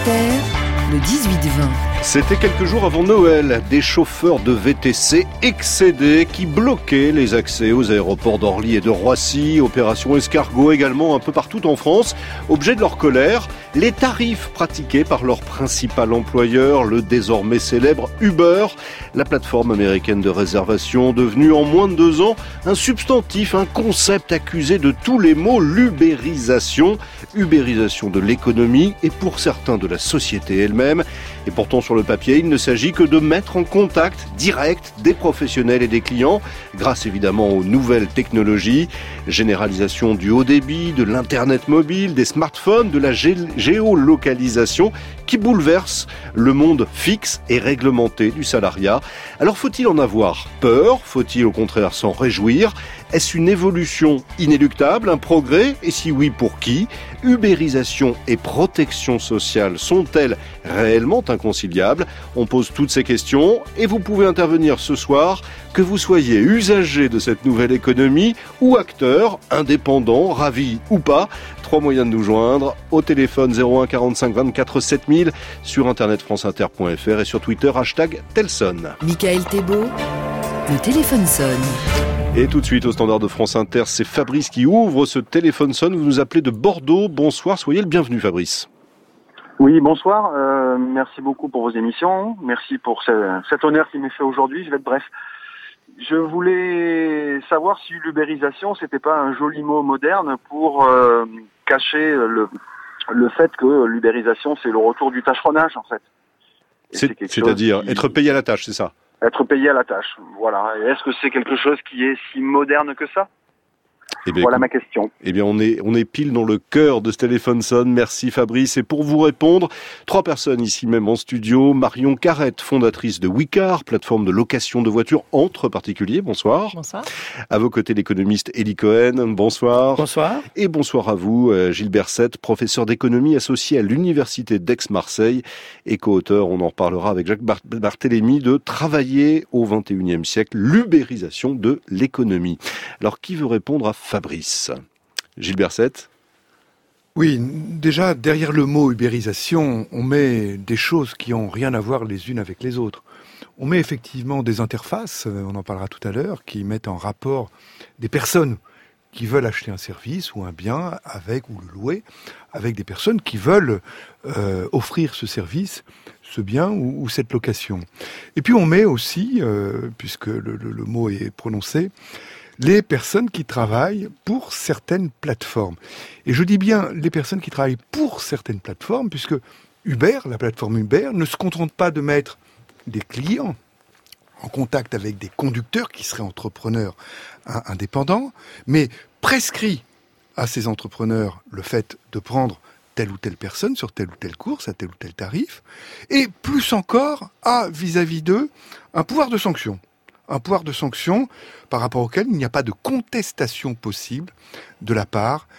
Inter, le 18-20. C'était quelques jours avant Noël, des chauffeurs de VTC excédés qui bloquaient les accès aux aéroports d'Orly et de Roissy, opération escargot également un peu partout en France. Objet de leur colère, les tarifs pratiqués par leur principal employeur, le désormais célèbre Uber, la plateforme américaine de réservation devenue en moins de 2 ans un substantif, un concept accusé de tous les maux, l'ubérisation de l'économie et pour certains de la société elle-même. Et pourtant, sur le papier, il ne s'agit que de mettre en contact direct des professionnels et des clients, grâce évidemment aux nouvelles technologies, généralisation du haut débit, de l'internet mobile, des smartphones, de la géolocalisation, qui bouleverse le monde fixe et réglementé du salariat. Alors faut-il en avoir peur? Faut-il au contraire s'en réjouir? Est-ce une évolution inéluctable, un progrès? Et si oui, pour qui? Ubérisation et protection sociale sont-elles réellement inconciliables? On pose toutes ces questions et vous pouvez intervenir ce soir, que vous soyez usager de cette nouvelle économie ou acteur, indépendant, ravi ou pas. 3 moyens de nous joindre, au téléphone 01 45 24 7000, sur internet franceinter.fr et sur Twitter, #Telson. Michael Thébault, le téléphone sonne. Et tout de suite au standard de France Inter, c'est Fabrice qui ouvre ce téléphone sonne. Vous nous appelez de Bordeaux. Bonsoir, soyez le bienvenu Fabrice. Oui, bonsoir. Merci beaucoup pour vos émissions. Merci pour cet honneur qui m'est fait aujourd'hui. Je vais être bref. Je voulais savoir si l'ubérisation, c'était pas un joli mot moderne pour cacher le fait que l'ubérisation, c'est le retour du tâcheronnage, en fait. C'est-à-dire être payé à la tâche, c'est ça? Être payé à la tâche, voilà. Et est-ce que c'est quelque chose qui est si moderne que ça? Voilà ma question. Eh bien, on est pile dans le cœur de ce téléphone sonne. Merci Fabrice. Et pour vous répondre, 3 personnes ici même en studio. Marion Carrette, fondatrice de Wicar, plateforme de location de voitures entre particuliers. Bonsoir. Bonsoir. À vos côtés, l'économiste Élie Cohen. Bonsoir. Bonsoir. Et bonsoir à vous, Gilbert Sett, professeur d'économie associé à l'université d'Aix-Marseille et co-auteur, on en reparlera avec Jacques Barthélémy, de Travailler au XXIe siècle, l'ubérisation de l'économie. Alors, qui veut répondre à Fabrice? Gilbert Sett? Oui, déjà, derrière le mot ubérisation, on met des choses qui n'ont rien à voir les unes avec les autres. On met effectivement des interfaces, on en parlera tout à l'heure, qui mettent en rapport des personnes qui veulent acheter un service ou un bien avec, ou le louer, avec des personnes qui veulent offrir ce service, ce bien ou cette location. Et puis on met aussi, puisque le mot est prononcé, les personnes qui travaillent pour certaines plateformes. Et je dis bien les personnes qui travaillent pour certaines plateformes, puisque Uber, la plateforme Uber, ne se contente pas de mettre des clients en contact avec des conducteurs qui seraient entrepreneurs indépendants, mais prescrit à ces entrepreneurs le fait de prendre telle ou telle personne sur telle ou telle course, à tel ou tel tarif, et plus encore a vis-à-vis d'eux un pouvoir de sanction. Un pouvoir de sanction par rapport auquel il n'y a pas de contestation possible de la part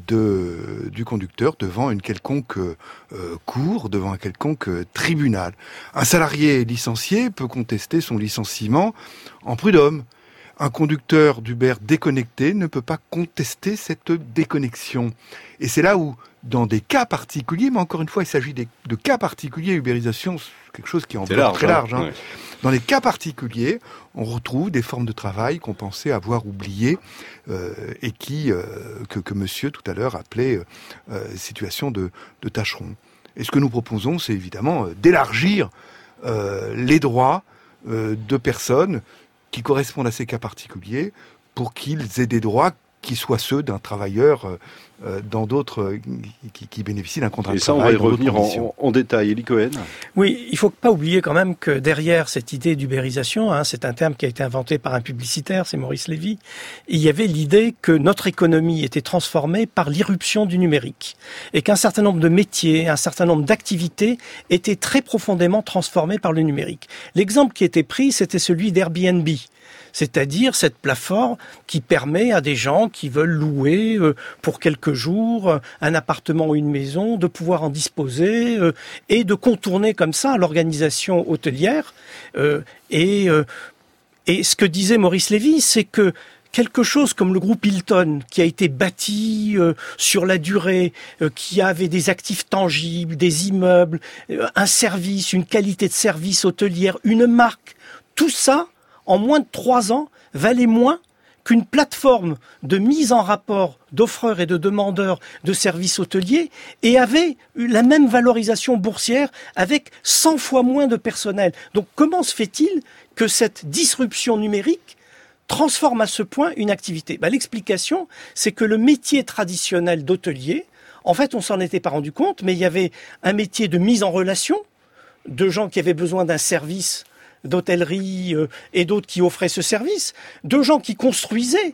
du conducteur devant une quelconque cour, devant un quelconque tribunal. Un salarié licencié peut contester son licenciement en prud'homme. Un conducteur d'Uber déconnecté ne peut pas contester cette déconnexion. Et c'est là où, dans des cas particuliers, mais encore une fois, il s'agit de cas particuliers, ubérisation, c'est quelque chose qui est en bord très large. Hein. Ouais. Dans les cas particuliers, on retrouve des formes de travail qu'on pensait avoir oubliées et que monsieur tout à l'heure appelait situation de tâcheron. Et ce que nous proposons, c'est évidemment d'élargir les droits de personnes qui correspondent à ces cas particuliers pour qu'ils aient des droits qui soient ceux d'un travailleur dans d'autres qui bénéficient d'un contrat de travail. Et ça, on va y revenir en détail. Élie Cohen. Oui, il faut pas oublier quand même que derrière cette idée d'ubérisation, c'est un terme qui a été inventé par un publicitaire, c'est Maurice Lévy, il y avait l'idée que notre économie était transformée par l'irruption du numérique et qu'un certain nombre de métiers, un certain nombre d'activités étaient très profondément transformés par le numérique. L'exemple qui était pris, c'était celui d'Airbnb. C'est-à-dire cette plateforme qui permet à des gens qui veulent louer pour quelques jours un appartement ou une maison de pouvoir en disposer et de contourner comme ça l'organisation hôtelière. Et ce que disait Maurice Lévy, c'est que quelque chose comme le groupe Hilton, qui a été bâti sur la durée, qui avait des actifs tangibles, des immeubles, un service, une qualité de service hôtelière, une marque, tout ça, en moins de 3 ans, valait moins qu'une plateforme de mise en rapport d'offreurs et de demandeurs de services hôteliers et avait eu la même valorisation boursière avec 100 fois moins de personnel. Donc comment se fait-il que cette disruption numérique transforme à ce point une activité ? L'explication, c'est que le métier traditionnel d'hôtelier, en fait, on s'en était pas rendu compte, mais il y avait un métier de mise en relation de gens qui avaient besoin d'un service d'hôtellerie et d'autres qui offraient ce service, de gens qui construisaient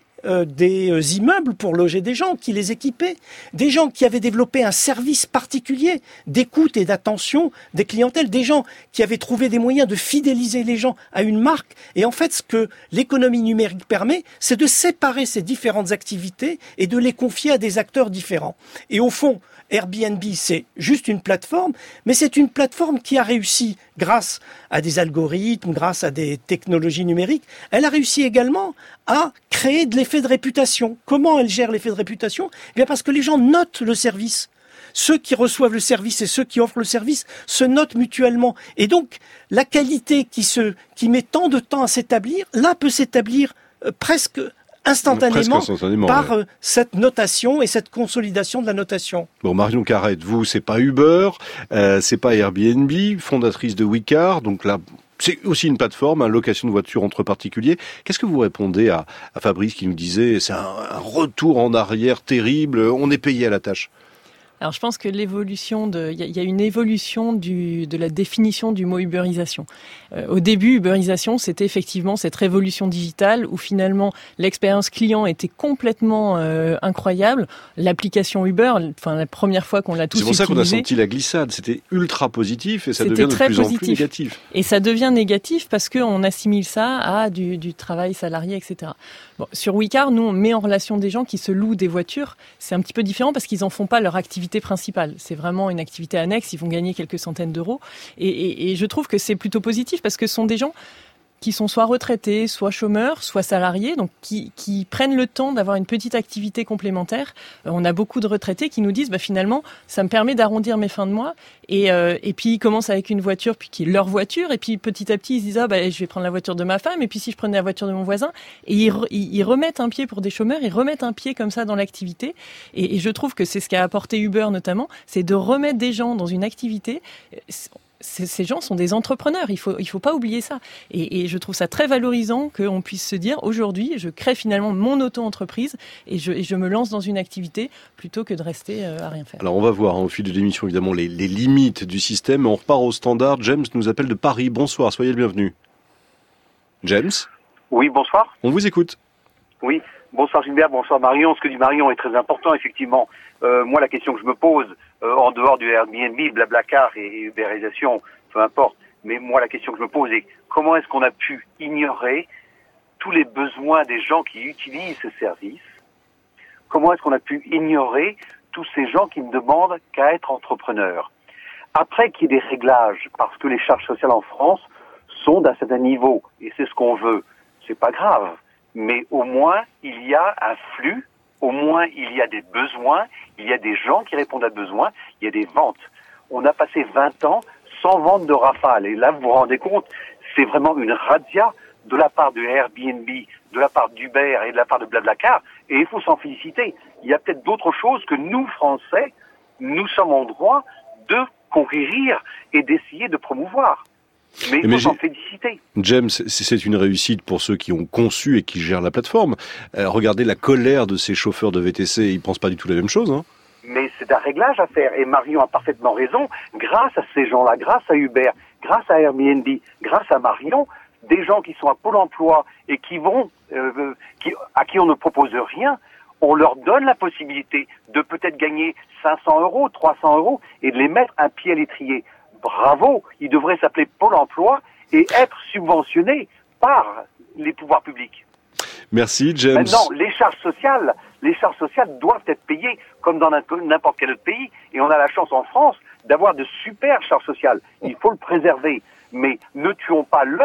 des immeubles pour loger des gens, qui les équipaient, des gens qui avaient développé un service particulier d'écoute et d'attention des clientèles, des gens qui avaient trouvé des moyens de fidéliser les gens à une marque. Et en fait, ce que l'économie numérique permet, c'est de séparer ces différentes activités et de les confier à des acteurs différents. Et au fond, Airbnb, c'est juste une plateforme, mais c'est une plateforme qui a réussi, grâce à des algorithmes, grâce à des technologies numériques, elle a réussi également à créer de l'effet de réputation. Comment elle gère l'effet de réputation ? Eh bien parce que les gens notent le service. Ceux qui reçoivent le service et ceux qui offrent le service se notent mutuellement. Et donc, la qualité qui met tant de temps à s'établir, là peut s'établir presque instantanément par cette notation et cette consolidation de la notation. Bon, Marion Carrette, vous, c'est pas Uber, c'est pas Airbnb, fondatrice de Wecar, donc là, c'est aussi une plateforme, location de voitures entre particuliers. Qu'est-ce que vous répondez à Fabrice qui nous disait, c'est un retour en arrière terrible, on est payé à la tâche? Alors je pense que il y a une évolution de la définition du mot uberisation. Au début, uberisation, c'était effectivement cette révolution digitale où finalement l'expérience client était complètement incroyable. L'application Uber, la première fois qu'on l'a tous utilisée. C'est pour ça qu'on a senti la glissade. C'était ultra positif et ça devient de plus en plus négatif. Et ça devient négatif parce qu'on assimile ça à du travail salarié, etc. Bon, sur Wecar, nous on met en relation des gens qui se louent des voitures. C'est un petit peu différent parce qu'ils en font pas leur activité principale. C'est vraiment une activité annexe. Ils vont gagner quelques centaines d'euros. Et je trouve que c'est plutôt positif parce que ce sont des gens qui sont soit retraités, soit chômeurs, soit salariés, donc qui prennent le temps d'avoir une petite activité complémentaire. On a beaucoup de retraités qui nous disent finalement ça me permet d'arrondir mes fins de mois et puis ils commencent avec une voiture puis qui est leur voiture et puis petit à petit ils se disent je vais prendre la voiture de ma femme et puis si je prenais la voiture de mon voisin et ils remettent un pied pour des chômeurs, ils remettent un pied comme ça dans l'activité et je trouve que c'est ce qu'a apporté Uber notamment, c'est de remettre des gens dans une activité. Ces gens sont des entrepreneurs, il faut pas oublier ça. Et je trouve ça très valorisant qu'on puisse se dire aujourd'hui, je crée finalement mon auto-entreprise et je me lance dans une activité plutôt que de rester à rien faire. Alors on va voir au fil de l'émission évidemment les limites du système. On repart au standard. James nous appelle de Paris. Bonsoir, soyez le bienvenu. James ? Oui, bonsoir. On vous écoute. Oui, bonsoir Gilbert, bonsoir Marion. Ce que dit Marion est très important, effectivement. Moi, la question que je me pose, en dehors du Airbnb, Blablacar et Uberisation, peu importe, mais moi, la question que je me pose est comment est-ce qu'on a pu ignorer tous les besoins des gens qui utilisent ce service ? Comment est-ce qu'on a pu ignorer tous ces gens qui ne demandent qu'à être entrepreneurs ? Après qu'il y ait des réglages, parce que les charges sociales en France sont d'un certain niveau, et c'est ce qu'on veut, c'est pas grave. Mais au moins, il y a un flux, au moins, il y a des besoins, il y a des gens qui répondent à besoins, il y a des ventes. On a passé 20 ans sans vente de rafale. Et là, vous vous rendez compte, c'est vraiment une razzia de la part de Airbnb, de la part d'Uber et de la part de Blablacar. Et il faut s'en féliciter. Il y a peut-être d'autres choses que nous, Français, nous sommes en droit de conquérir et d'essayer de promouvoir. Mais il faut s'en féliciter. James, c'est une réussite pour ceux qui ont conçu et qui gèrent la plateforme. Regardez la colère de ces chauffeurs de VTC, ils pensent pas du tout la même chose. Mais c'est un réglage à faire. Et Marion a parfaitement raison. Grâce à ces gens-là, grâce à Uber, grâce à Airbnb, grâce à Marion, des gens qui sont à Pôle emploi et à qui on ne propose rien, on leur donne la possibilité de peut-être gagner 500 €, 300 € et de les mettre un pied à l'étrier. Bravo, il devrait s'appeler Pôle emploi et être subventionné par les pouvoirs publics. Merci James. Maintenant, les charges sociales doivent être payées comme dans n'importe quel autre pays. Et on a la chance en France d'avoir de super charges sociales. Il faut le préserver. Mais ne tuons pas l'œuf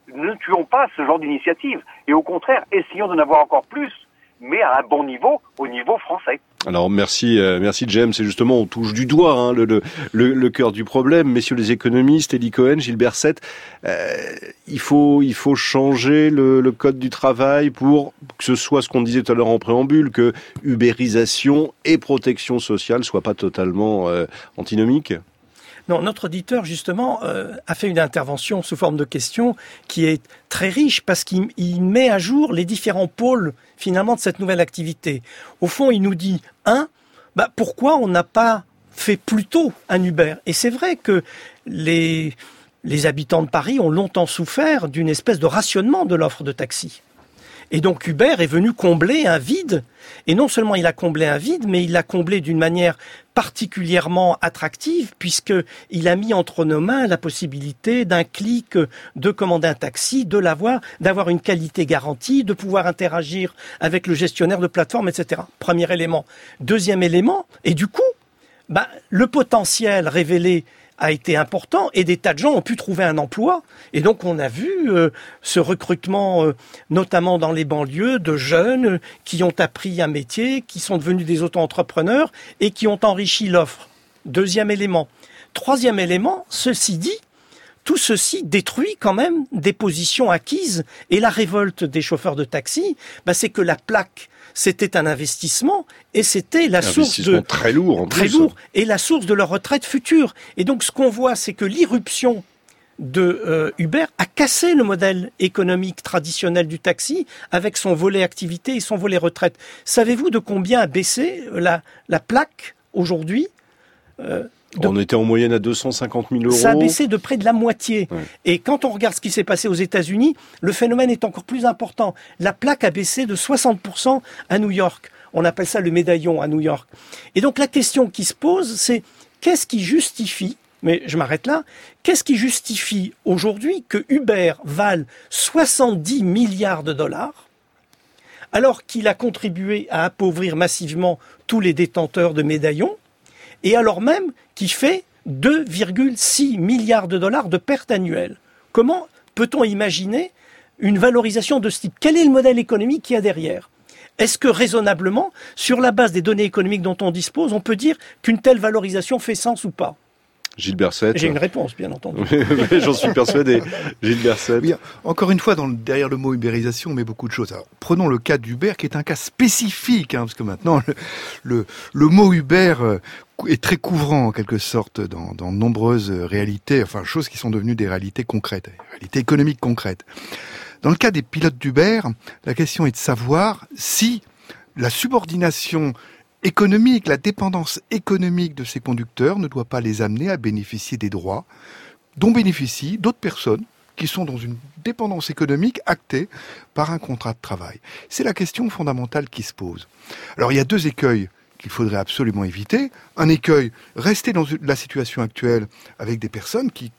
ne tuons pas ce genre d'initiative. Et au contraire, essayons d'en avoir encore plus, mais à un bon niveau, au niveau français. Alors merci James. C'est justement, on touche du doigt le cœur du problème. Messieurs les économistes, Elie Cohen, Gilles Berset, il faut changer le code du travail pour que ce soit ce qu'on disait tout à l'heure en préambule, que ubérisation et protection sociale soient pas totalement antinomiques. Non, notre auditeur, justement, a fait une intervention sous forme de question qui est très riche parce qu'il met à jour les différents pôles, finalement, de cette nouvelle activité. Au fond, il nous dit, pourquoi on n'a pas fait plus tôt un Uber ? Et c'est vrai que les habitants de Paris ont longtemps souffert d'une espèce de rationnement de l'offre de taxi. Et donc Uber est venu combler un vide. Et non seulement il a comblé un vide, mais il l'a comblé d'une manière particulièrement attractive, puisqu'il a mis entre nos mains la possibilité d'un clic de commander un taxi, d'avoir une qualité garantie, de pouvoir interagir avec le gestionnaire de plateforme, etc. Premier élément. Deuxième élément, et du coup, le potentiel révélé a été important et des tas de gens ont pu trouver un emploi. Et donc on a vu ce recrutement, notamment dans les banlieues, de jeunes qui ont appris un métier, qui sont devenus des auto-entrepreneurs et qui ont enrichi l'offre. Deuxième élément. Troisième élément, ceci dit, tout ceci détruit quand même des positions acquises. Et la révolte des chauffeurs de taxi, c'est que la plaque, c'était un investissement et c'était la source de très lourd et la source de leur retraite future. Et donc ce qu'on voit, c'est que l'irruption de Uber a cassé le modèle économique traditionnel du taxi avec son volet activité et son volet retraite. Savez-vous de combien a baissé la plaque aujourd'hui ? On était en moyenne à 250 000 euros. Ça a baissé de près de la moitié. Ouais. Et quand on regarde ce qui s'est passé aux États-Unis, le phénomène est encore plus important. La plaque a baissé de 60% à New York. On appelle ça le médaillon à New York. Et donc la question qui se pose, c'est qu'est-ce qui justifie, mais je m'arrête là, qu'est-ce qui justifie aujourd'hui que Uber vale 70 milliards de dollars alors qu'il a contribué à appauvrir massivement tous les détenteurs de médaillons et alors même qu'il fait 2,6 milliards de dollars de pertes annuelles. Comment peut-on imaginer une valorisation de ce type ? Quel est le modèle économique qu'il y a derrière ? Est-ce que raisonnablement, sur la base des données économiques dont on dispose, on peut dire qu'une telle valorisation fait sens ou pas ? Gilles Berset. J'ai une réponse, bien entendu. J'en suis persuadé. Gilles Berset. Oui, encore une fois, derrière le mot ubérisation, on met beaucoup de choses. Alors, prenons le cas d'Uber, qui est un cas spécifique, parce que maintenant, le mot Uber est très couvrant, en quelque sorte, dans de nombreuses réalités, choses qui sont devenues des réalités concrètes, des réalités économiques concrètes. Dans le cas des pilotes d'Uber, la question est de savoir si la subordination économique, la dépendance économique de ces conducteurs ne doit pas les amener à bénéficier des droits dont bénéficient d'autres personnes qui sont dans une dépendance économique actée par un contrat de travail. C'est la question fondamentale qui se pose. Alors il y a deux écueils qu'il faudrait absolument éviter. Un écueil, rester dans la situation actuelle avec des personnes qui,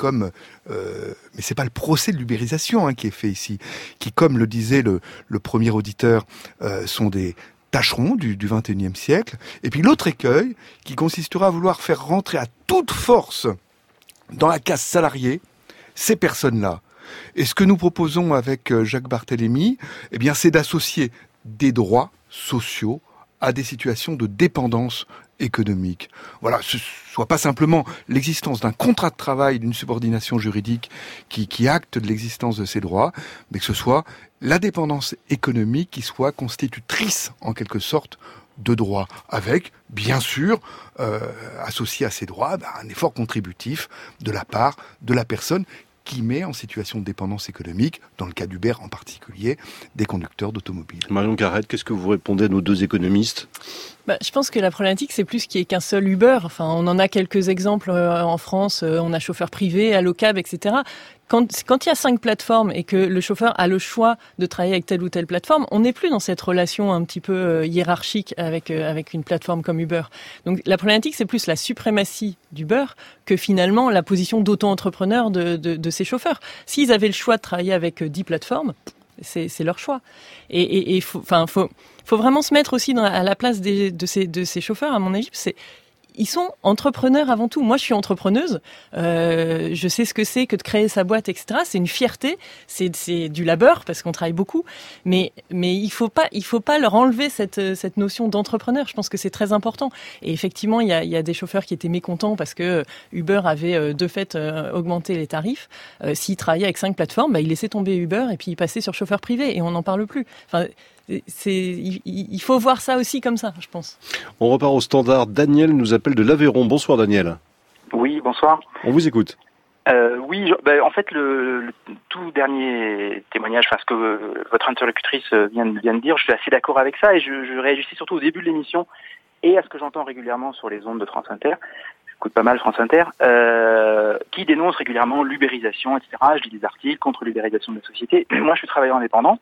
mais c'est pas le procès de l'ubérisation qui est fait ici, qui, comme le disait le premier auditeur, sont des tâcherons du XXIe siècle. Et puis l'autre écueil, qui consistera à vouloir faire rentrer à toute force dans la case salariée ces personnes-là. Et ce que nous proposons avec Jacques Barthélemy, c'est d'associer des droits sociaux à des situations de dépendance économique. Voilà, ce soit pas simplement l'existence d'un contrat de travail, d'une subordination juridique qui acte de l'existence de ces droits, mais que ce soit la dépendance économique qui soit constitutrice, en quelque sorte, de droits, avec, bien sûr, associé à ces droits, un effort contributif de la part de la personne qui met en situation de dépendance économique, dans le cas d'Uber en particulier, des conducteurs d'automobiles. Marion Carrette, qu'est-ce que vous répondez à nos deux économistes ? Je pense que la problématique, c'est plus qu'il n'y ait qu'un seul Uber. On en a quelques exemples en France. On a chauffeur privé, Allocab, etc. Quand il y a 5 plateformes et que le chauffeur a le choix de travailler avec telle ou telle plateforme, on n'est plus dans cette relation un petit peu hiérarchique avec une plateforme comme Uber. Donc la problématique, c'est plus la suprématie d'Uber que finalement la position d'auto-entrepreneur de ces chauffeurs. S'ils avaient le choix de travailler avec 10 plateformes, c'est leur choix. Et faut vraiment se mettre aussi à la place de ces chauffeurs, à mon avis. ils sont entrepreneurs avant tout. Moi, je suis entrepreneuse. Je sais ce que c'est que de créer sa boîte, etc. C'est une fierté. C'est du labeur parce qu'on travaille beaucoup. Mais il faut pas leur enlever cette notion d'entrepreneur. Je pense que c'est très important. Et effectivement, il y a des chauffeurs qui étaient mécontents parce que Uber avait de fait augmenté les tarifs. S'ils travaillaient avec 5 plateformes, ils laissaient tomber Uber et puis ils passaient sur chauffeur privé et on n'en parle plus. Enfin, il faut voir ça aussi comme ça, je pense. On repart au standard. Daniel nous appelle de l'Aveyron. Bonsoir Daniel. Oui, bonsoir. On vous écoute. Oui, en fait, le tout dernier témoignage, ce que votre interlocutrice vient de dire, je suis assez d'accord avec ça et je réagissais surtout au début de l'émission et à ce que j'entends régulièrement sur les ondes de France Inter. J'écoute pas mal France Inter, qui dénonce régulièrement l'ubérisation, etc. Je lis des articles contre l'ubérisation de la société. Moi, je suis travailleur indépendant.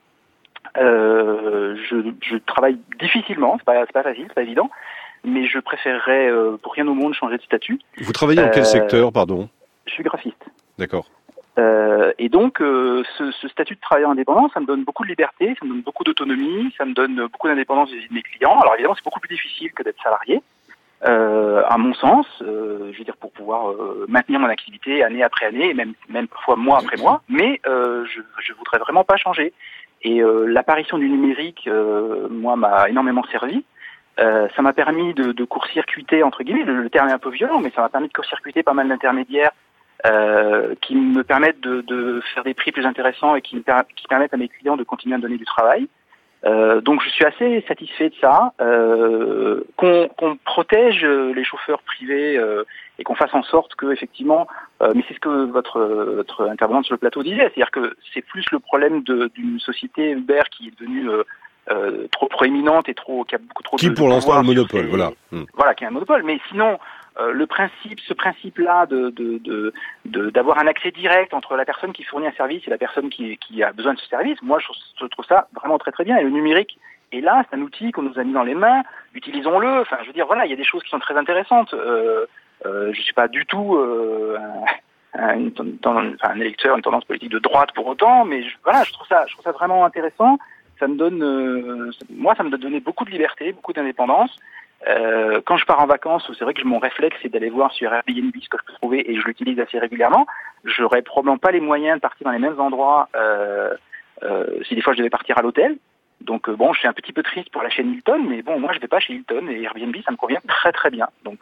Je travaille difficilement, c'est pas facile, c'est pas évident, mais je préférerais pour rien au monde changer de statut. Vous travaillez dans quel secteur, pardon ? Je suis graphiste. D'accord. Et donc ce statut de travailleur indépendant, ça me donne beaucoup de liberté, ça me donne beaucoup d'autonomie, ça me donne beaucoup d'indépendance vis-à-vis de mes clients. Alors évidemment, c'est beaucoup plus difficile que d'être salarié, à mon sens, je veux dire pour pouvoir maintenir mon activité année après année, et même parfois mois après mois, mais je voudrais vraiment pas changer. Et l'apparition du numérique, moi, m'a énormément servi. Ça m'a permis de court-circuiter, entre guillemets, le terme est un peu violent, mais ça m'a permis de court-circuiter pas mal d'intermédiaires qui me permettent de faire des prix plus intéressants et qui permettent à mes clients de continuer à me donner du travail. Donc je suis assez satisfait de ça, qu'on protège les chauffeurs privés et qu'on fasse en sorte que effectivement, mais c'est ce que votre intervenante sur le plateau disait, c'est-à-dire que c'est plus le problème d'une société Uber qui est devenue trop proéminente et qui a beaucoup trop qui de pour l'instant a le monopole, voilà. Voilà, qui a un monopole, mais sinon ce principe-là d'avoir un accès direct entre la personne qui fournit un service et la personne qui a besoin de ce service, moi je trouve ça vraiment très très bien. Et le numérique est là, c'est un outil qu'on nous a mis dans les mains, utilisons-le. Enfin, je veux dire, voilà, il y a des choses qui sont très intéressantes. Je suis pas du tout un électeur, une tendance politique de droite pour autant, mais je trouve ça vraiment intéressant. Ça me donne, ça me donne beaucoup de liberté, beaucoup d'indépendance. Quand je pars en vacances, c'est vrai que mon réflexe c'est d'aller voir sur Airbnb ce que je peux trouver et je l'utilise assez régulièrement. J'aurais probablement pas les moyens de partir dans les mêmes endroits si des fois je devais partir à l'hôtel. Donc je suis un petit peu triste pour la chaîne Hilton, mais bon, moi je vais pas chez Hilton et Airbnb ça me convient très très bien. Donc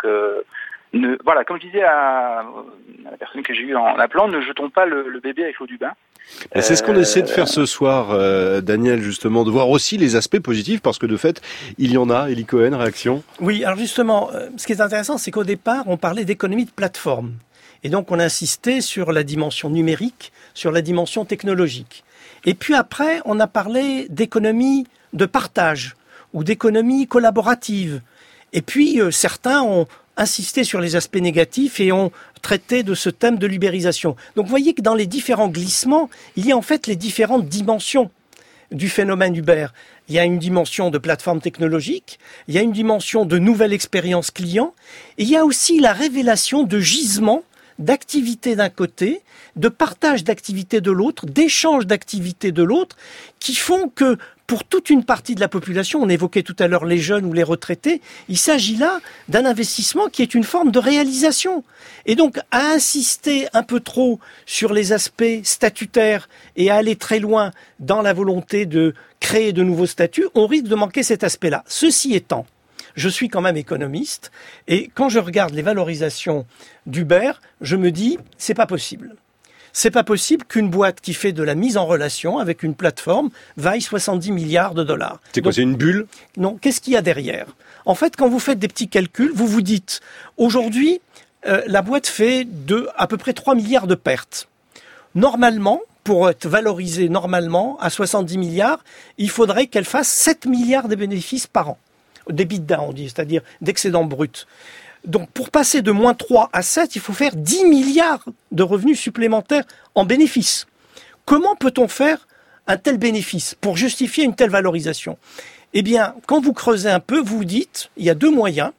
voilà, comme je disais à la personne que j'ai eue en appelant, ne jetons pas le bébé avec l'eau du bain. C'est ce qu'on essaie de faire ce soir, Daniel, justement, de voir aussi les aspects positifs, parce que de fait, il y en a. Elie Cohen, réaction ? Oui, alors justement, ce qui est intéressant, c'est qu'au départ, on parlait d'économie de plateforme. Et donc, on insistait sur la dimension numérique, sur la dimension technologique. Et puis après, on a parlé d'économie de partage ou d'économie collaborative. Et puis, certains ont insisté sur les aspects négatifs et ont traité de ce thème de l'ubérisation. Donc vous voyez que dans les différents glissements, il y a en fait les différentes dimensions du phénomène Uber. Il y a une dimension de plateforme technologique, il y a une dimension de nouvelle expérience client, et il y a aussi la révélation de gisements d'activités d'un côté, de partage d'activités de l'autre, d'échange d'activités de l'autre, qui font que pour toute une partie de la population, on évoquait tout à l'heure les jeunes ou les retraités, il s'agit là d'un investissement qui est une forme de réalisation. Et donc, à insister un peu trop sur les aspects statutaires et à aller très loin dans la volonté de créer de nouveaux statuts, on risque de manquer cet aspect-là. Ceci étant, je suis quand même économiste et quand je regarde les valorisations d'Uber, je me dis, c'est pas possible. C'est pas possible qu'une boîte qui fait de la mise en relation avec une plateforme vaille 70 milliards de dollars. C'est quoi, c'est une bulle ? Non, qu'est-ce qu'il y a derrière ? En fait, quand vous faites des petits calculs, vous vous dites, aujourd'hui, la boîte fait à peu près 3 milliards de pertes. Normalement, pour être valorisée normalement à 70 milliards, il faudrait qu'elle fasse 7 milliards de bénéfices par an. D'EBITDA, on dit, c'est-à-dire d'excédent brut. Donc, pour passer de moins 3 à 7, il faut faire 10 milliards de revenus supplémentaires en bénéfices. Comment peut-on faire un tel bénéfice pour justifier une telle valorisation ? Eh bien, quand vous creusez un peu, vous vous dites, il y a 2 moyens.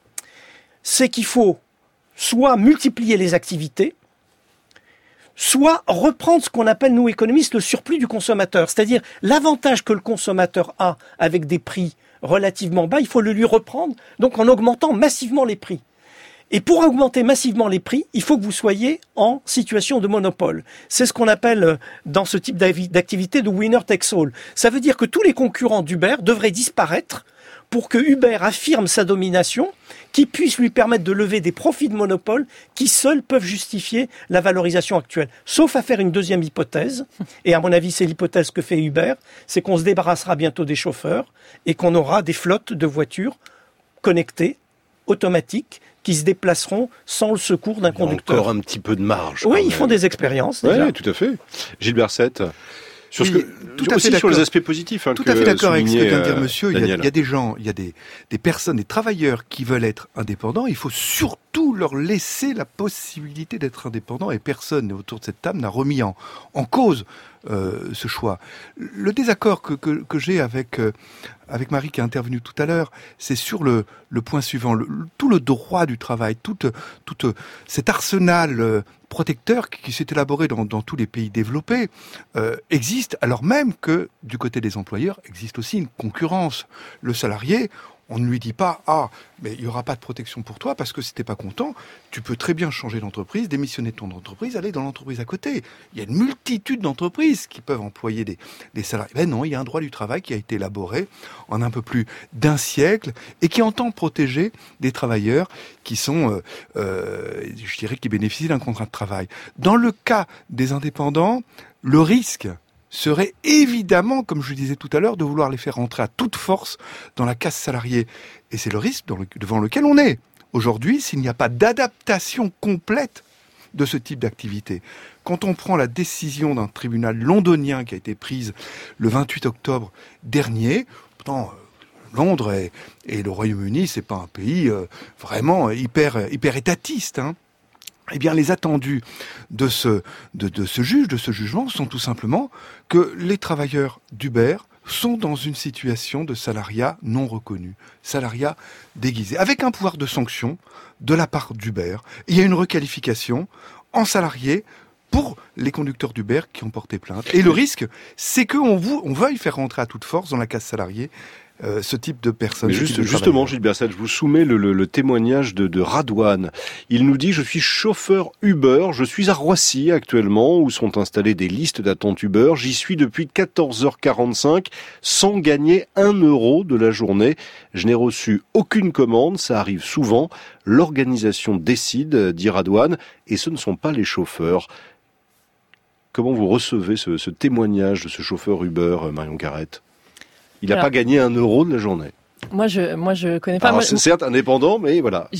C'est qu'il faut soit multiplier les activités, soit reprendre ce qu'on appelle, nous économistes, le surplus du consommateur. C'est-à-dire l'avantage que le consommateur a avec des prix relativement bas, il faut le lui reprendre, donc en augmentant massivement les prix. Et pour augmenter massivement les prix, il faut que vous soyez en situation de monopole. C'est ce qu'on appelle dans ce type d'activité de winner takes all. Ça veut dire que tous les concurrents d'Uber devraient disparaître pour que Uber affirme sa domination, qui puisse lui permettre de lever des profits de monopole qui seuls peuvent justifier la valorisation actuelle. Sauf à faire une deuxième hypothèse, et à mon avis c'est l'hypothèse que fait Uber, c'est qu'on se débarrassera bientôt des chauffeurs et qu'on aura des flottes de voitures connectées, automatiques, qui se déplaceront sans le secours d'un conducteur. Encore un petit peu de marge. Oui, ils font des expériences déjà. Oui, tout à fait. Gilles Berset. Sur Oui, tout à fait aussi d'accord. sur les aspects positifs. Tout à fait d'accord avec ce que vient de dire monsieur. Il Daniel. y a des gens, il y a des personnes, des travailleurs qui veulent être indépendants. Il faut surtout leur laisser la possibilité d'être indépendants et personne autour de cette table n'a remis en cause ce choix. Le désaccord que j'ai avec Marie qui est intervenue tout à l'heure, c'est sur le point suivant. Tout le droit du travail, tout cet arsenal protecteur qui s'est élaboré dans tous les pays développés existe, alors même que du côté des employeurs existe aussi une concurrence. Le salarié, on ne lui dit pas « Ah, mais il n'y aura pas de protection pour toi parce que si tu n'es pas content, tu peux très bien changer d'entreprise, démissionner de ton entreprise, aller dans l'entreprise à côté. » Il y a une multitude d'entreprises qui peuvent employer des salariés. Ben non, il y a un droit du travail qui a été élaboré en un peu plus d'un siècle et qui entend protéger des travailleurs qui sont, je dirais, qui bénéficient d'un contrat de travail. Dans le cas des indépendants, le risque serait évidemment, comme je le disais tout à l'heure, de vouloir les faire rentrer à toute force dans la casse salariée. Et c'est le risque devant lequel on est aujourd'hui s'il n'y a pas d'adaptation complète de ce type d'activité. Quand on prend la décision d'un tribunal londonien qui a été prise le 28 octobre dernier, pourtant Londres et le Royaume-Uni, c'est pas un pays vraiment hyper étatiste, hein. Eh bien, les attendus de ce juge, de ce jugement, sont tout simplement que les travailleurs d'Uber sont dans une situation de salariat non reconnu, salariat déguisé, avec un pouvoir de sanction de la part d'Uber. Il y a une requalification en salarié pour les conducteurs d'Uber qui ont porté plainte. Et le risque, c'est qu'on veuille faire rentrer à toute force dans la casse salariée ce type de personnes. Mais justement, Gilles Berset, je vous soumets le témoignage de Radouane. Il nous dit « Je suis chauffeur Uber, je suis à Roissy actuellement, où sont installées des listes d'attente Uber. J'y suis depuis 14h45, sans gagner 1 euro de la journée. Je n'ai reçu aucune commande, ça arrive souvent. L'organisation décide, dit Radouane, et ce ne sont pas les chauffeurs. » Comment vous recevez ce témoignage de ce chauffeur Uber, Marion Carrette ? Il n'a pas gagné 1 euro de la journée. Moi, je connais pas. Alors, c'est certes indépendant, mais voilà.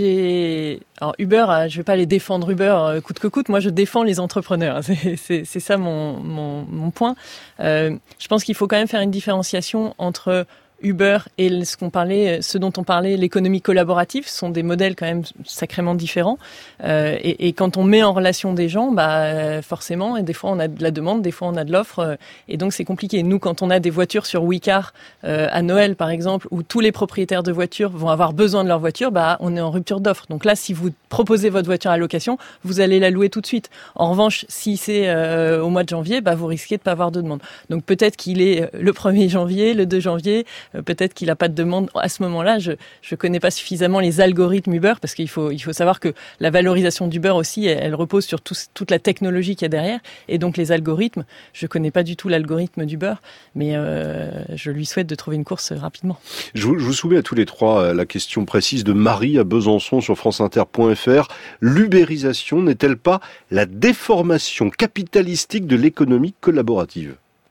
Alors Uber, je vais pas les défendre Uber coûte que coûte. Moi, je défends les entrepreneurs. C'est ça mon point. Je pense qu'il faut quand même faire une différenciation entre Uber et ce dont on parlait, l'économie collaborative, sont des modèles quand même sacrément différents. Et quand on met en relation des gens, forcément, et des fois on a de la demande, des fois on a de l'offre, et donc c'est compliqué. Nous, quand on a des voitures sur WeCar à Noël, par exemple, où tous les propriétaires de voitures vont avoir besoin de leur voiture, on est en rupture d'offre. Donc là, si vous proposez votre voiture à location, vous allez la louer tout de suite. En revanche, si c'est au mois de janvier, vous risquez de pas avoir de demande. Donc peut-être qu'il est le 1er janvier, le 2 janvier. Peut-être qu'il n'a pas de demande à ce moment-là. Je connais pas suffisamment les algorithmes Uber parce qu'il faut savoir que la valorisation d'Uber aussi, elle repose sur toute la technologie qu'il y a derrière. Et donc les algorithmes, je connais pas du tout l'algorithme d'Uber, mais je lui souhaite de trouver une course rapidement. Je vous soumets à tous les trois la question précise de Marie à Besançon sur franceinter.fr. L'ubérisation n'est-elle pas la déformation capitalistique de l'économie collaborative ?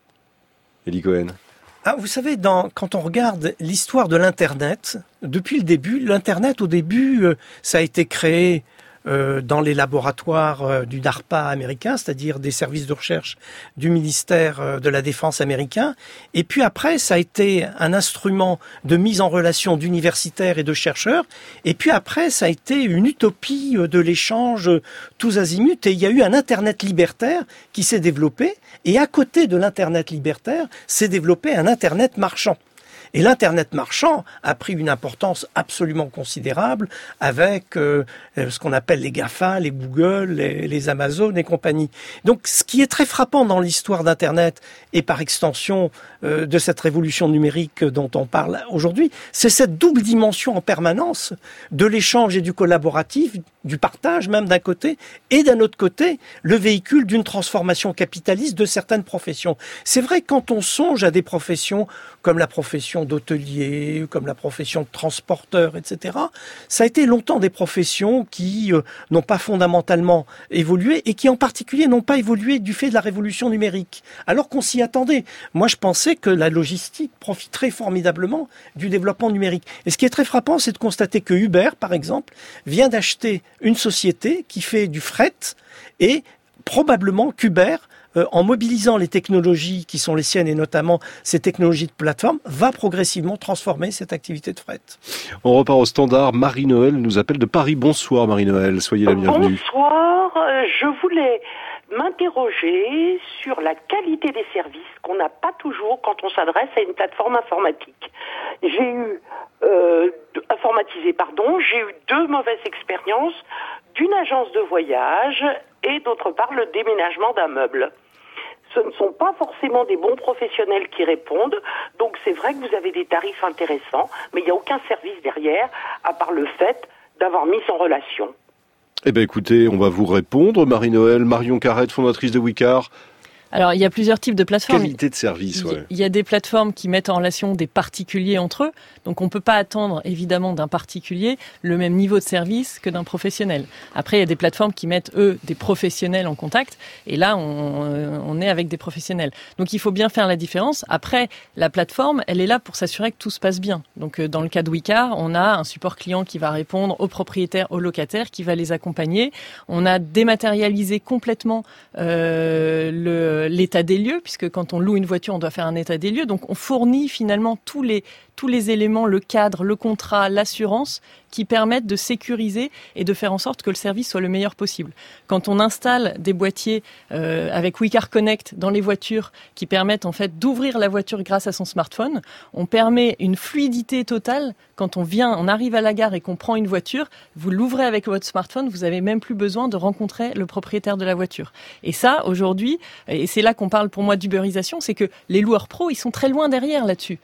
Élie Cohen. Vous savez, quand on regarde l'histoire de l'Internet, depuis le début, l'Internet au début, ça a été créé dans les laboratoires du DARPA américain, c'est-à-dire des services de recherche du ministère de la Défense américain. Et puis après, ça a été un instrument de mise en relation d'universitaires et de chercheurs. Et puis après, ça a été une utopie de l'échange tous azimuts. Et il y a eu un Internet libertaire qui s'est développé. Et à côté de l'Internet libertaire, s'est développé un Internet marchand. Et l'Internet marchand a pris une importance absolument considérable avec ce qu'on appelle les GAFA, les Google, les Amazon et compagnie. Donc ce qui est très frappant dans l'histoire d'Internet et par extension de cette révolution numérique dont on parle aujourd'hui, c'est cette double dimension en permanence de l'échange et du collaboratif, du partage même d'un côté, et d'un autre côté, le véhicule d'une transformation capitaliste de certaines professions. C'est vrai que quand on songe à des professions comme la profession d'hôtelier, comme la profession de transporteur, etc., ça a été longtemps des professions qui n'ont pas fondamentalement évolué et qui en particulier n'ont pas évolué du fait de la révolution numérique, alors qu'on s'y attendait. Moi, je pensais que la logistique profiterait formidablement du développement numérique. Et ce qui est très frappant, c'est de constater que Uber, par exemple, vient d'acheter une société qui fait du fret et probablement qu'Uber, en mobilisant les technologies qui sont les siennes et notamment ces technologies de plateforme, va progressivement transformer cette activité de fret. On repart au standard. Marie-Noël nous appelle de Paris. Bonsoir Marie-Noël, soyez la bienvenue. Bonsoir, je voulais m'interroger sur la qualité des services qu'on n'a pas toujours quand on s'adresse à une plateforme informatique. J'ai eu deux mauvaises expériences d'une agence de voyage et d'autre part le déménagement d'un meuble. Ce ne sont pas forcément des bons professionnels qui répondent, donc c'est vrai que vous avez des tarifs intéressants, mais il n'y a aucun service derrière, à part le fait d'avoir mis en relation. Eh bien écoutez, on va vous répondre. Marie-Noël, Marion Carrette, fondatrice de Wicar. Alors, il y a plusieurs types de plateformes. Qualité de service, ouais. Il y a des plateformes qui mettent en relation des particuliers entre eux. Donc, on peut pas attendre, évidemment, d'un particulier le même niveau de service que d'un professionnel. Après, il y a des plateformes qui mettent, eux, des professionnels en contact. Et là, on est avec des professionnels. Donc, il faut bien faire la différence. Après, la plateforme, elle est là pour s'assurer que tout se passe bien. Donc, dans le cas de Wicar, on a un support client qui va répondre aux propriétaires, aux locataires, qui va les accompagner. On a dématérialisé complètement l'état des lieux, puisque quand on loue une voiture, on doit faire un état des lieux. Donc, on fournit finalement tous les éléments, le cadre, le contrat, l'assurance, qui permettent de sécuriser et de faire en sorte que le service soit le meilleur possible. Quand on installe des boîtiers avec Wicar Connect dans les voitures, qui permettent en fait d'ouvrir la voiture grâce à son smartphone, on permet une fluidité totale. Quand on arrive à la gare et qu'on prend une voiture, vous l'ouvrez avec votre smartphone, vous avez même plus besoin de rencontrer le propriétaire de la voiture. Et ça, aujourd'hui, et c'est là qu'on parle pour moi d'uberisation, c'est que les loueurs pros, ils sont très loin derrière là-dessus.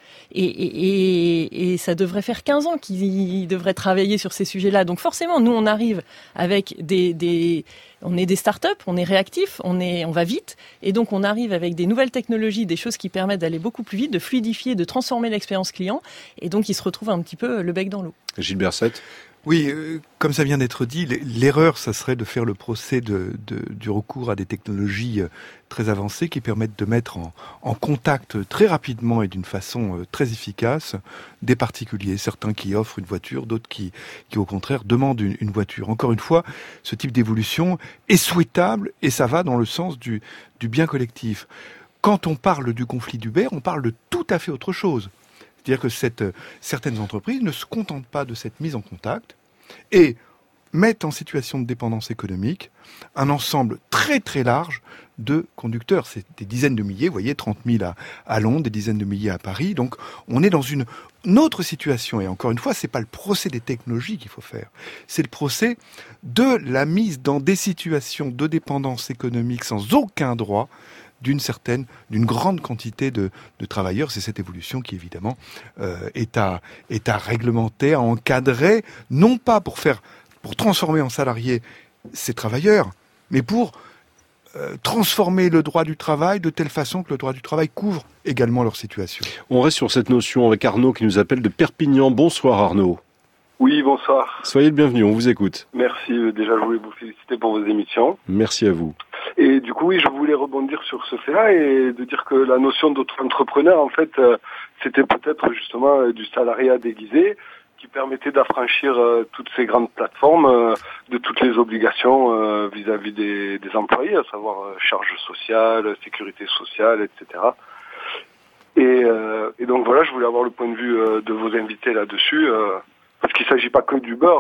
Et ça devrait faire 15 ans qu'ils devraient travailler sur ces sujets-là. Donc forcément, nous, on arrive avec on est des startups, on est réactifs, on va vite, et donc on arrive avec des nouvelles technologies, des choses qui permettent d'aller beaucoup plus vite, de fluidifier, de transformer l'expérience client, et donc ils se retrouvent un petit peu le bec dans l'eau. Gilbert Sett. Oui, comme ça vient d'être dit, l'erreur, ça serait de faire le procès du recours à des technologies très avancées qui permettent de mettre en contact très rapidement et d'une façon très efficace des particuliers. Certains qui offrent une voiture, d'autres qui au contraire demandent une voiture. Encore une fois, ce type d'évolution est souhaitable et ça va dans le sens du bien collectif. Quand on parle du conflit d'Uber, on parle de tout à fait autre chose. C'est-à-dire que certaines entreprises ne se contentent pas de cette mise en contact et mettent en situation de dépendance économique un ensemble très très large de conducteurs. C'est des dizaines de milliers, vous voyez, 30 000 à Londres, des dizaines de milliers à Paris. Donc on est dans une autre situation. Et encore une fois, c'est pas le procès des technologies qu'il faut faire. C'est le procès de la mise dans des situations de dépendance économique sans aucun droit d'une grande quantité de travailleurs. C'est cette évolution qui, évidemment, est à réglementer, à encadrer, non pas pour transformer en salariés ces travailleurs, mais pour transformer le droit du travail de telle façon que le droit du travail couvre également leur situation. On reste sur cette notion avec Arnaud qui nous appelle de Perpignan. Bonsoir Arnaud. Oui, bonsoir. Soyez le bienvenu, on vous écoute. Merci, déjà je voulais vous féliciter pour vos émissions. Merci à vous. Et du coup, oui, je voulais rebondir sur ce fait-là et de dire que la notion d'auto-entrepreneur, en fait, c'était peut-être justement du salariat déguisé qui permettait d'affranchir toutes ces grandes plateformes de toutes les obligations vis-à-vis des employés, à savoir charges sociales, sécurité sociale, etc. Et donc voilà, je voulais avoir le point de vue de vos invités là-dessus, parce qu'il ne s'agit pas que d'Uber.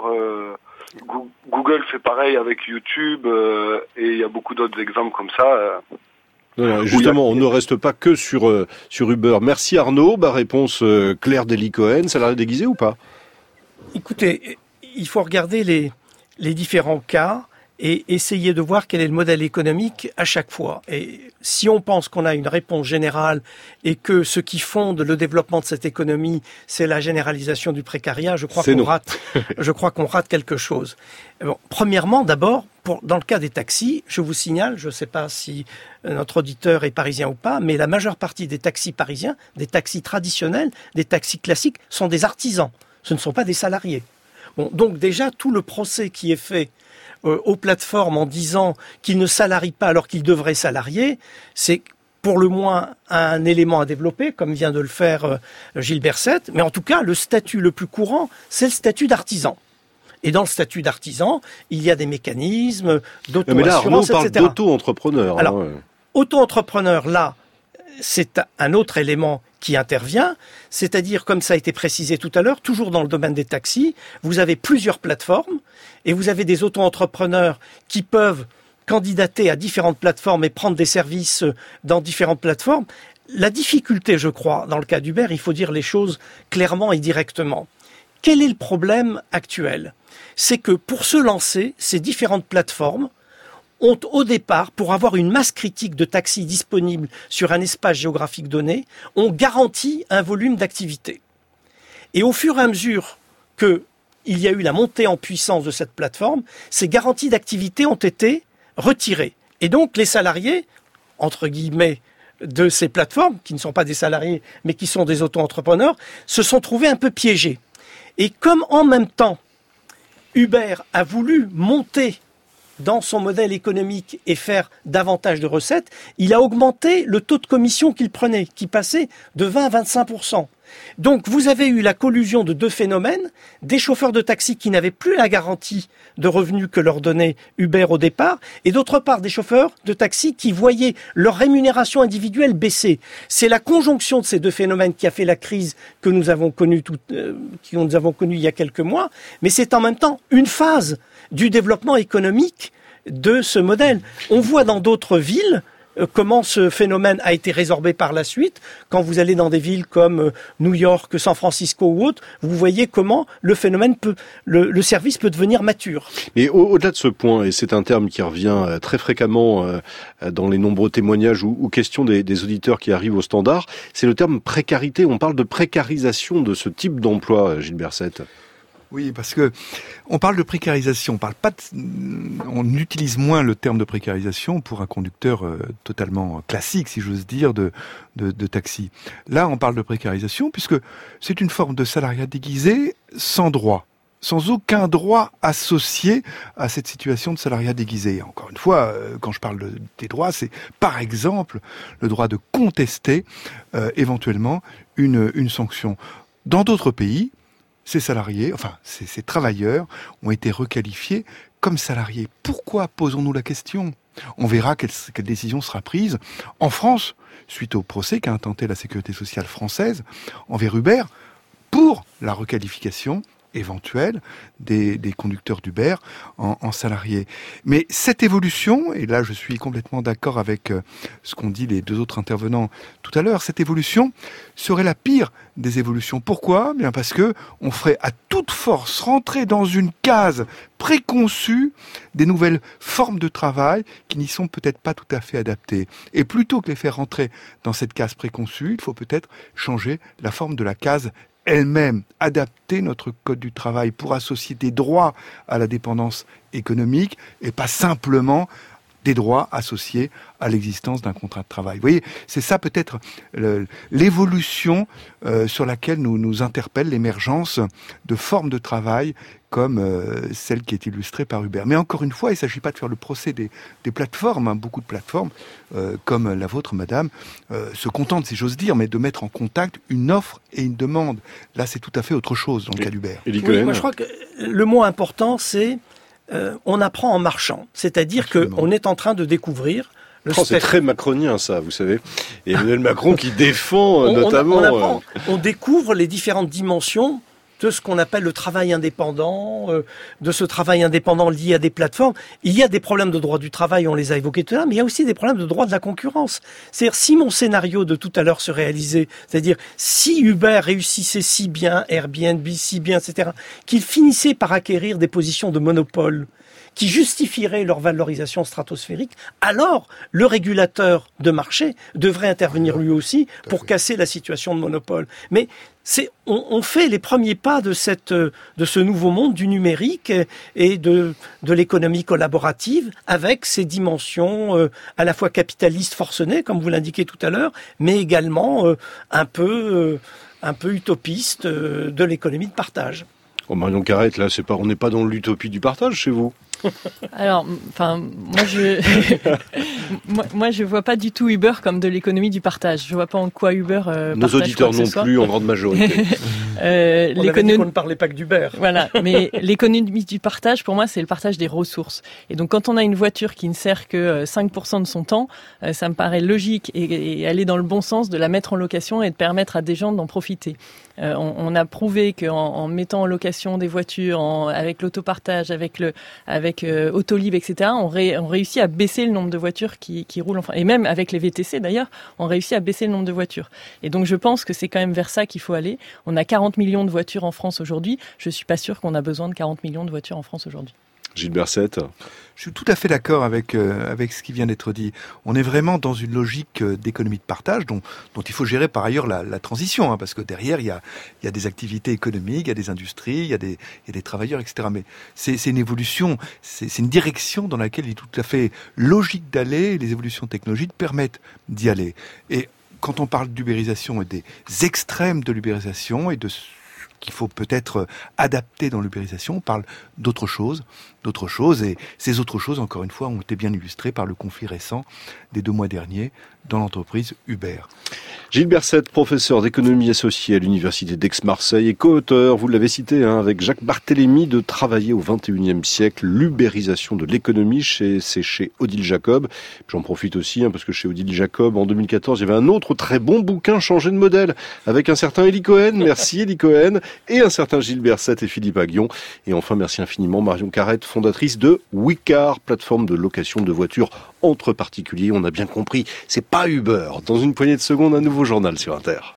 Google fait pareil avec YouTube et il y a beaucoup d'autres exemples comme ça. Non, justement, on ne reste pas que sur Uber. Merci Arnaud. Réponse Claire Delie-Cohen, salarié déguisé ou pas? Écoutez, il faut regarder les différents cas et essayer de voir quel est le modèle économique à chaque fois. Et si on pense qu'on a une réponse générale et que ce qui fonde le développement de cette économie, c'est la généralisation du précariat, je crois qu'on rate quelque chose. Bon, premièrement, d'abord, dans le cas des taxis, je vous signale, je ne sais pas si notre auditeur est parisien ou pas, mais la majeure partie des taxis parisiens, des taxis traditionnels, des taxis classiques, sont des artisans. Ce ne sont pas des salariés. Bon, donc déjà, tout le procès qui est fait aux plateformes en disant qu'ils ne salarient pas alors qu'ils devraient salarier, c'est pour le moins un élément à développer, comme vient de le faire Gilles Berset. Mais en tout cas, le statut le plus courant, c'est le statut d'artisan. Et dans le statut d'artisan, il y a des mécanismes d'auto-assurance, mais là, Arnaud parle etc. d'auto-entrepreneur. Alors, auto-entrepreneur, là, c'est un autre élément qui intervient, c'est-à-dire, comme ça a été précisé tout à l'heure, toujours dans le domaine des taxis, vous avez plusieurs plateformes et vous avez des auto-entrepreneurs qui peuvent candidater à différentes plateformes et prendre des services dans différentes plateformes. La difficulté, je crois, dans le cas d'Uber, il faut dire les choses clairement et directement. Quel est le problème actuel? C'est que pour se lancer, ces différentes plateformes ont au départ, pour avoir une masse critique de taxis disponibles sur un espace géographique donné, ont garanti un volume d'activité. Et au fur et à mesure qu'il y a eu la montée en puissance de cette plateforme, ces garanties d'activité ont été retirées. Et donc les salariés, entre guillemets, de ces plateformes, qui ne sont pas des salariés, mais qui sont des auto-entrepreneurs, se sont trouvés un peu piégés. Et comme en même temps, Uber a voulu monter dans son modèle économique et faire davantage de recettes, il a augmenté le taux de commission qu'il prenait, qui passait de 20 à 25%. Donc vous avez eu la collusion de deux phénomènes, des chauffeurs de taxi qui n'avaient plus la garantie de revenus que leur donnait Uber au départ, et d'autre part des chauffeurs de taxi qui voyaient leur rémunération individuelle baisser. C'est la conjonction de ces deux phénomènes qui a fait la crise que nous avons connue il y a quelques mois, mais c'est en même temps une phase du développement économique de ce modèle. On voit dans d'autres villes comment ce phénomène a été résorbé par la suite. Quand vous allez dans des villes comme New York, San Francisco ou autres, vous voyez comment le phénomène le service peut devenir mature. Mais au-delà de ce point, et c'est un terme qui revient très fréquemment dans les nombreux témoignages ou questions des auditeurs qui arrivent au standard, c'est le terme précarité. On parle de précarisation de ce type d'emploi, Gilles Berset. Oui, parce que on parle de précarisation, on utilise moins le terme de précarisation pour un conducteur totalement classique, si j'ose dire, de taxi. Là, on parle de précarisation puisque c'est une forme de salariat déguisé sans droit, sans aucun droit associé à cette situation de salariat déguisé. Encore une fois, quand je parle des droits, c'est par exemple le droit de contester éventuellement une sanction. Dans d'autres pays, ces salariés, ces travailleurs ont été requalifiés comme salariés. Pourquoi? Posons-nous la question. On verra quelle décision sera prise en France, suite au procès qu'a intenté la sécurité sociale française envers Uber, pour la requalification éventuelle des conducteurs d'Uber en salariés. Mais cette évolution, et là je suis complètement d'accord avec ce qu'ont dit les deux autres intervenants tout à l'heure, cette évolution serait la pire des évolutions. Pourquoi? Bien parce que on ferait à toute force rentrer dans une case préconçue des nouvelles formes de travail qui n'y sont peut-être pas tout à fait adaptées. Et plutôt que les faire rentrer dans cette case préconçue, il faut peut-être changer la forme de la case elle-même, adapter notre code du travail pour associer des droits à la dépendance économique et pas simplement des droits associés à l'existence d'un contrat de travail. Vous voyez, c'est ça peut-être l'évolution sur laquelle nous interpelle l'émergence de formes de travail comme celle qui est illustrée par Uber. Mais encore une fois, il ne s'agit pas de faire le procès des plateformes. Beaucoup de plateformes, comme la vôtre, madame, se contentent, si j'ose dire, mais de mettre en contact une offre et une demande. Là, c'est tout à fait autre chose dans le cas d'Uber. Oui, moi, je crois que le mot important, c'est on apprend en marchant. C'est-à-dire qu'on est en train de découvrir c'est très macronien, ça, vous savez. Et Emmanuel Macron qui défend notamment... On découvre les différentes dimensions de ce qu'on appelle le travail indépendant, de ce travail indépendant lié à des plateformes. Il y a des problèmes de droit du travail, on les a évoqués tout à l'heure, mais il y a aussi des problèmes de droit de la concurrence. C'est-à-dire, si mon scénario de tout à l'heure se réalisait, c'est-à-dire si Uber réussissait si bien, Airbnb si bien, etc., qu'ils finissaient par acquérir des positions de monopole qui justifieraient leur valorisation stratosphérique, alors le régulateur de marché devrait intervenir lui aussi pour casser la situation de monopole. Mais on fait les premiers pas de ce nouveau monde du numérique et de l'économie collaborative avec ses dimensions à la fois capitalistes forcenées, comme vous l'indiquez tout à l'heure, mais également un peu utopistes de l'économie de partage. Oh, Marion Carrette, là, on n'est pas dans l'utopie du partage chez vous. Alors, moi, je vois pas du tout Uber comme de l'économie du partage. Je vois pas en quoi Uber Nos auditeurs non plus, en grande majorité. On avait dit qu'on ne parlait pas que d'Uber. Voilà, mais l'économie du partage, pour moi, c'est le partage des ressources. Et donc, quand on a une voiture qui ne sert que 5% de son temps, ça me paraît logique et aller dans le bon sens de la mettre en location et de permettre à des gens d'en profiter. On a prouvé qu'en mettant en location des voitures, avec l'autopartage, avec Autolib, etc., on réussit à baisser le nombre de voitures qui roulent en France. Et même avec les VTC, d'ailleurs, on réussit à baisser le nombre de voitures. Et donc, je pense que c'est quand même vers ça qu'il faut aller. On a 40 millions de voitures en France aujourd'hui. Je suis pas sûr qu'on a besoin de 40 millions de voitures en France aujourd'hui. Gilles Berset. Je suis tout à fait d'accord avec ce qui vient d'être dit. On est vraiment dans une logique d'économie de partage dont il faut gérer par ailleurs la transition, parce que derrière il y a des activités économiques, il y a des industries, il y a des travailleurs, etc. Mais c'est une évolution, c'est une direction dans laquelle il est tout à fait logique d'aller. Les évolutions technologiques permettent d'y aller. Et quand on parle d'ubérisation et des extrêmes de l'ubérisation et de qu'il faut peut-être adapter dans l'ubérisation, on parle d'autres choses, et ces autres choses, encore une fois, ont été bien illustrées par le conflit récent des 2 mois derniers dans l'entreprise Uber. Gilles Berset, professeur d'économie associé à l'université d'Aix-Marseille et co-auteur, vous l'avez cité, avec Jacques Barthélemy, de Travailler au XXIe siècle, l'ubérisation de l'économie, c'est chez Odile Jacob. J'en profite aussi, parce que chez Odile Jacob, en 2014, il y avait un autre très bon bouquin, Changer de modèle, avec un certain Eli Cohen, merci Eli Cohen, et un certain Gilles Berset et Philippe Aghion. Et enfin, merci infiniment Marion Carrette, fondatrice de Wecar, plateforme de location de voitures entre particuliers. On a bien compris, c'est pas Uber. Dans une poignée de secondes, un nouveau journal sur Inter.